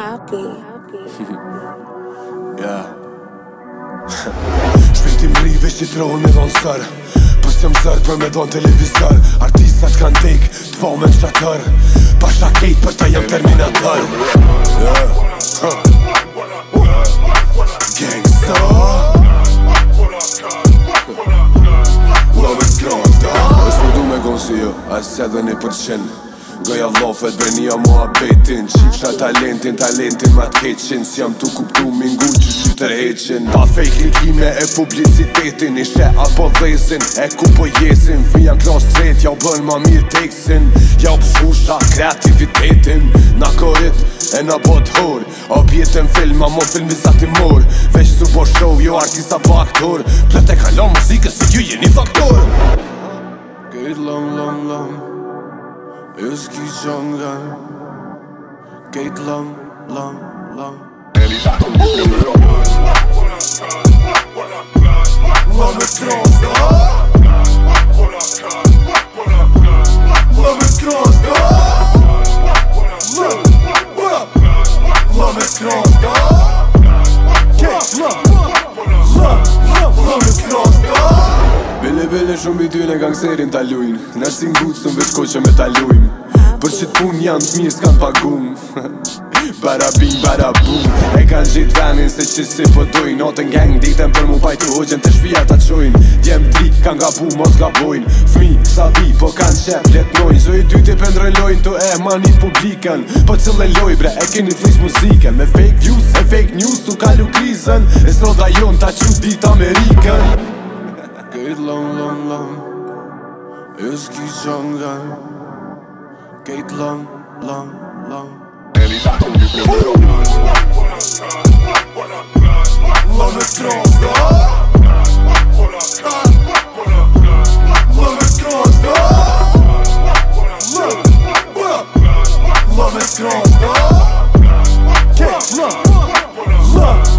Ja. Shpirti mrive që tronë me dhonë sër Pës jam sër për me dhonë televizor Artistat kanë tek, t'po me në shatër Pasha kejt për ta jem terminator Gangsta Ula me skrata është më du me gonë si jo, as edhe 1% Goja vlofet brenia mua betin Qifsha talentin ma t'keqin Si jam tu kuptu mingu që shqytërheqin Pa fejk likime e publicitetin Ishe apo dhezin e ku po jesin Fija klas tret ja u bën ma mirë teksin Ja u pëshusha kreativitetin Na korit e na bot hor Objetin film a mo filmizat i mor Veç su bo show jo artista po aktor Plët e kala muzikës si ju jeni faktor Gejt long Eski qongan Gejt long Ula me skrata Ula me skrata Ula me skrata Ula me skrata Bile shumë i ty në gangsterin t'allujn Nërsi n'gucën veç ko që me t'allujm Për që t'pun janë t'mirë s'kan pagum Barabim, barabum E kanë gjitë venin se që si po dojnë Notën gang ditën për mu pajtu hoqen të shpia t'a qojnë Djem tri kanë gabu mos gabojnë Fmi, sabi, po kanë qep letnojnë Zoj ty t'i pëndrojnë lojnë të e mani publikën Po cëlle loj bre e keni flis muzikën Me fake views e fake news t'u kalu krizën E sroda jon t'a qut dit Amerikën Gejt long Eski qongan Gejt long Ula me skrata Ula me skrata Ula me skrata